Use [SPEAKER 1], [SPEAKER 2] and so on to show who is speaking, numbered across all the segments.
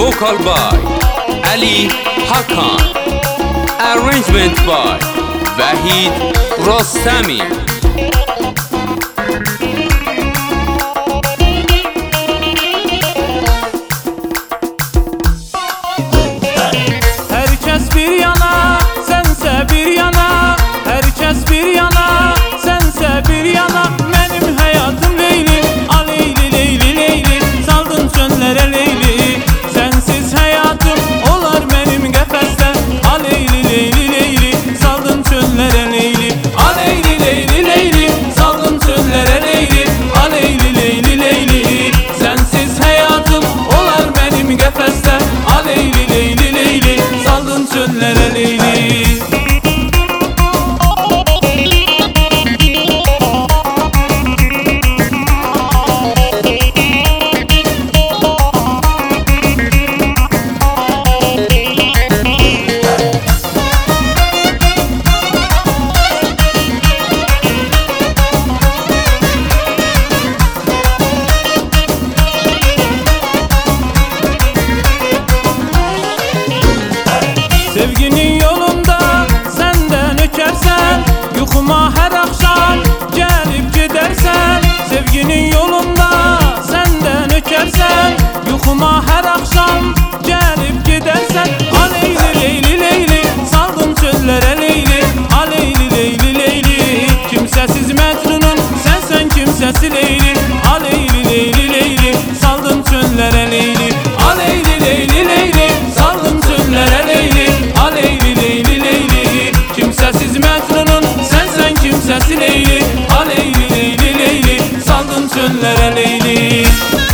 [SPEAKER 1] Vocal by Ali Hakan. Arrangement by Vahid Rostami.
[SPEAKER 2] Herkes bir yana, sense bir yana. Herkes bir yana, sense bir yana. Benim hayatım Leyli, a Leyli, Leyli, Leyli. Saldın çöllere Leyli. Sensiz hayatım olar benim kefeste. A Leyli, Leyli, Leyli. Saldın çöllere Leyli. A Leyli, Leyli, Leyli. Saldın çöllere Leyli. A Leyli, Leyli, Leyli. Sensiz hayatım olar benim kefeste. A Leyli, Leyli, Leyli. Saldın çöllere Leyli. Sevginin yolunda senden ökersen, yuxuma her akşam gelip gidersen. Sevginin yolunda senden ökersen, yuxuma her akşam gelip gidersen. A Leyli, Leyli, Leyli. Saldım çöllere Leyli. A Leyli, Leyli, Leyli. Kimsesiz Mecnun'un sensen kimsesi Leyli. A Leyli, Leyli, Leyli. Saldım çöllere Leyli. A Leyli, Leyli, Leyli. Saldım çöllere Leyli. A Leyli, Leyli, Leyli. Kimsesiz Mecnun'un sensen kimsesi Leyli. A Leyli, Leyli, Leyli. Saldın çöllere Leyli.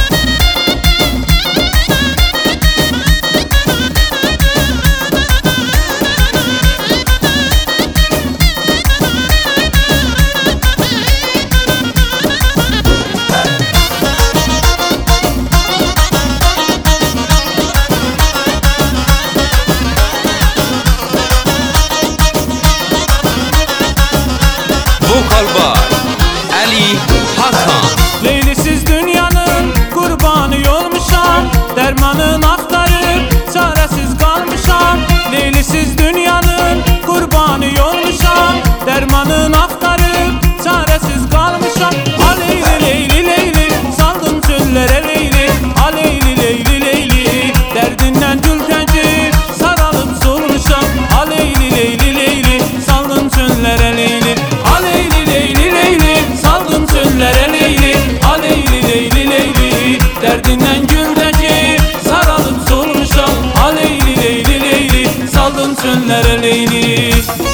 [SPEAKER 1] Vocal by Ali Hakan.
[SPEAKER 2] Leylisiz dünyanın kurbanı olmuşam. Dermanın aktarıp çaresiz kalmışam. Leylisiz dünyanın kurbanı olmuşam. Dermanın aktarıp çaresiz kalmışam. A Leyli, Leyli, Leyli. Saldım çöllere Leyli. A Leyli, Leyli, Leyli. Derdinden gültenci saralıp solmuşam. A Leyli, Leyli, Leyli. Saldım çöllere Leyli. A Leyli, Leyli, Leyli. Saldım çöllere Leyli. A Leyli, Leyli, Leyli. Derdinden gültenci saralıp solmuşam. A Leyli, Leyli, Leyli. Saldım çöllere Leyli.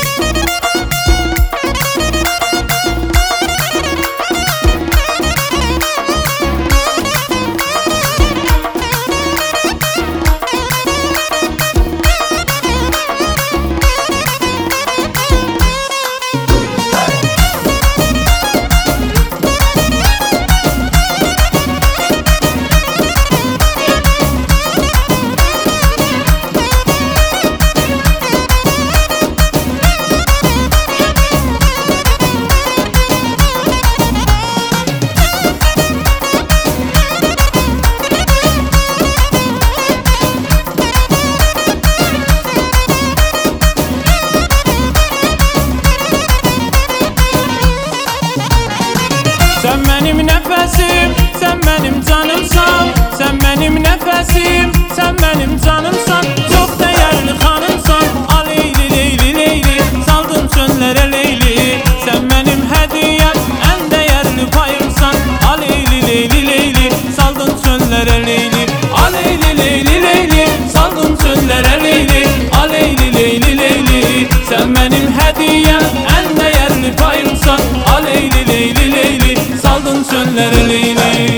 [SPEAKER 2] Sen benim nefesim, sen benim canımsan. Sen benim nefesim, sen benim canımsan. Çok değerli hanımsan. A Leyli, Leyli, Leyli. Saldım çöllere Leyli. Sen benim hediyem, en değerli payımsan. A Leyli, Leyli, Leyli. Saldım çöllere Leyli. A Leyli, Leyli, Leyli. Saldım çöllere Leyli. A Leyli, Leyli, Leyli. Sen benim hediyem, en değerli payımsan. A Leyli, Leyli, Leyli. Saldın çöllere Leyli.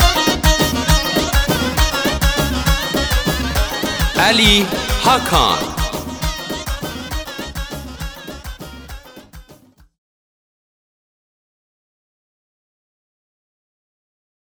[SPEAKER 1] Ali Hakan.